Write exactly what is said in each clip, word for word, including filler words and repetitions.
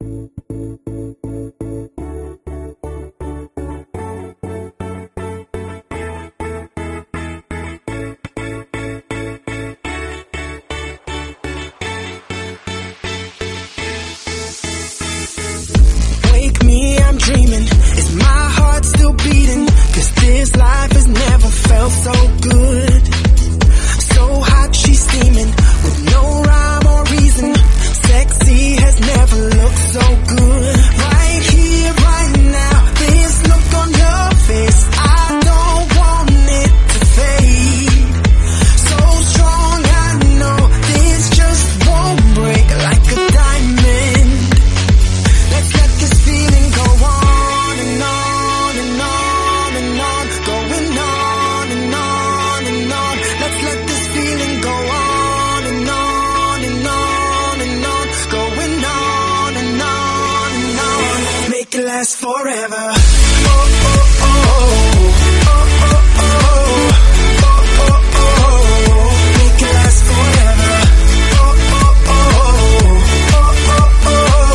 Wake me, I'm dreaming. Is my heart still beating? 'Cause this life has never felt so good. So hot, she's steaming with no rhyme or reason. Sexy has never looked so good. Right here, right now, this look on your face, I don't want it to fade. So strong, I know this just won't break like a diamond. Let's let this feeling go on and on and on and on, going on and on and on. Let's let this feeling go on and on and on and on, going on and on and on. Make it last forever. Oh, oh, oh, oh, oh, oh, oh, oh, oh, oh. Make it last forever. Oh, oh, oh, oh, oh, oh,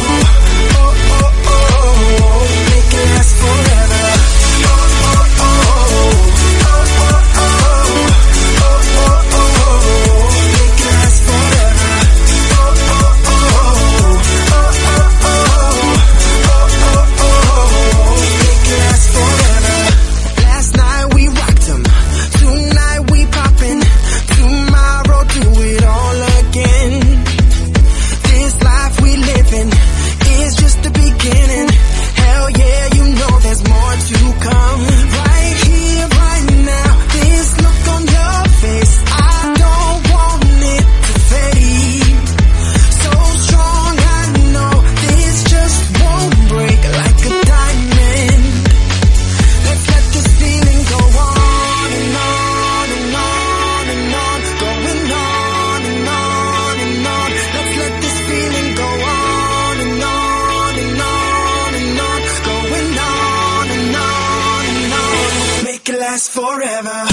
oh. Make it last forever. Oh, oh, oh, oh, oh, oh, oh, oh. Make it last forever. Oh, oh, oh, oh, oh, oh, oh. Make it last forever. Last night we rocked 'em, tonight we poppin', tomorrow do it all again. This life we living is just the beginning. Hell yeah, you know there's more to come. Right here, right now, this look on your face, I don't want it to fade. So strong, I know this just won't break like a diamond. Let's let this feeling go on and on and on and on, going on and on and on. Let's let this feeling go on and on and on and on, going on and on and on. Make it last forever.